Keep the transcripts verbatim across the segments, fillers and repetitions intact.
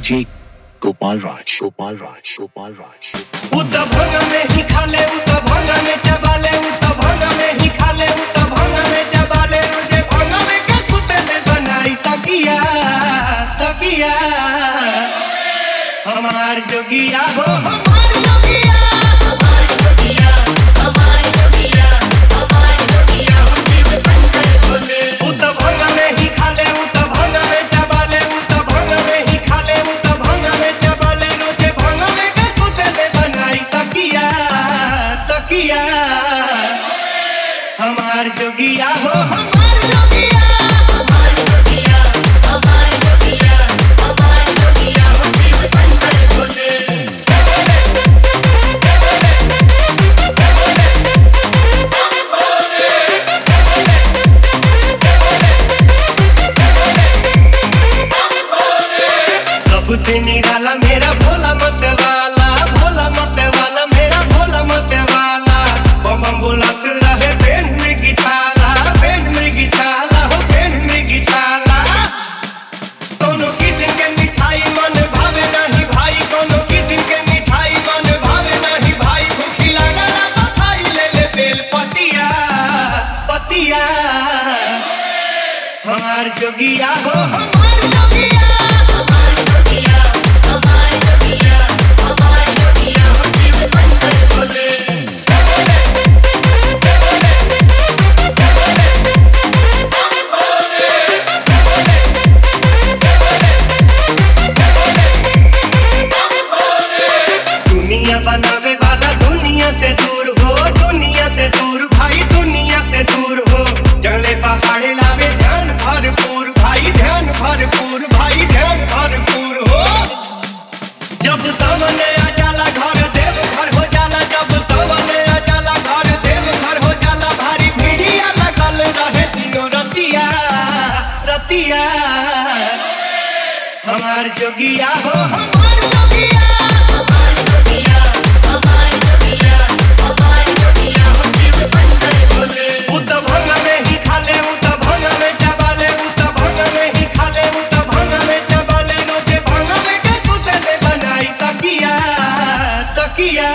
DJ Gopal Raj Gopal Raj Gopal Raj उत भंग में ही खाले उत भंग में चबाले उत भंग में ही खाले उत भंग में चबाले रोजे भंग में के कुत्ते ने बनाई तकिया तकिया हमार जोगिया हो हमार जोगिया हमार जोगिया हमार जोगिया हमार जोगिया हम जीव संकर बोले उत भंग में ही खाले उत भंग में चबाले उत भंग में ही खाले उत भंग में चबाले रोजे भंग में के कुत्ते ने बनाई तकिया तकिया हमार जोगिया हो हमार जोगिया हमार जोगिया हमार जोगिया हमार जोगिया हम जीव संकर बोले सबसे निराला मेरा भोला मत वाला भोला मत वाला मेरा भोला मत वाला बम बोलत रहे पेन मृगी छाला पेन मृगी छाला हो पेन मृगी छाला कोनो किस्म के मिठाई मन भावे नहीं भाई कोनो किस्म के मिठाई मन भावे नहीं भाई भूखी लागला तो खाई ले ले बेल पतिया पतिया हमार जोगिया हो हमार जोगिया हमार जोगिया हमार जोगिया हमार जोगिया हम जीव संकर बोले दुनिया बनावे वाला दुनिया से दूर हो दुनिया से दूर भाई दुनिया से दूर हो जंगले पहाड़े लावे ध्यान भरपूर भाई ध्यान भरपूर भाई ध्यान भरपूर हो जब सामने आ जाला घर देव घर हो जाला जब सामने आ जाला घर देव घर हो जाला भारी भिड़िया लगल रहे तीनों रतिया रतिया हमार जोगिया हो हमार जोगिया हमार जोगिया हमार जोगिया हमार जोगिया हम जीव संकर बोले उत भंग में ही खाले उत भंग में चबाले उत भंग में ही खाले उत भंग में चबाले रोजे भंग में के कुत्ते ने बनाई तकिया तकिया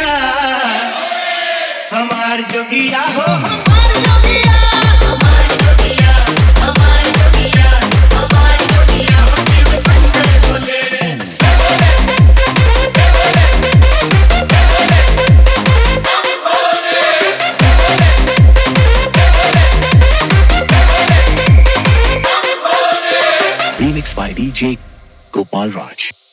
हमार जोगिया हो हमार जोगिया हमार जोगिया हमार जोगिया हमार जोगिया हम जीव संकर बोले Remix by DJ Gopal Raj.